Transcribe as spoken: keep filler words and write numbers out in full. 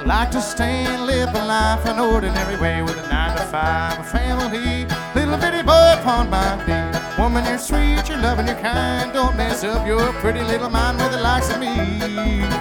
like to stay and live a life an ordinary way with a nine to five, a family, little bitty boy upon my knee. Woman, you're sweet, you're loving, you're kind. Don't mess up your pretty little mind with the likes of me.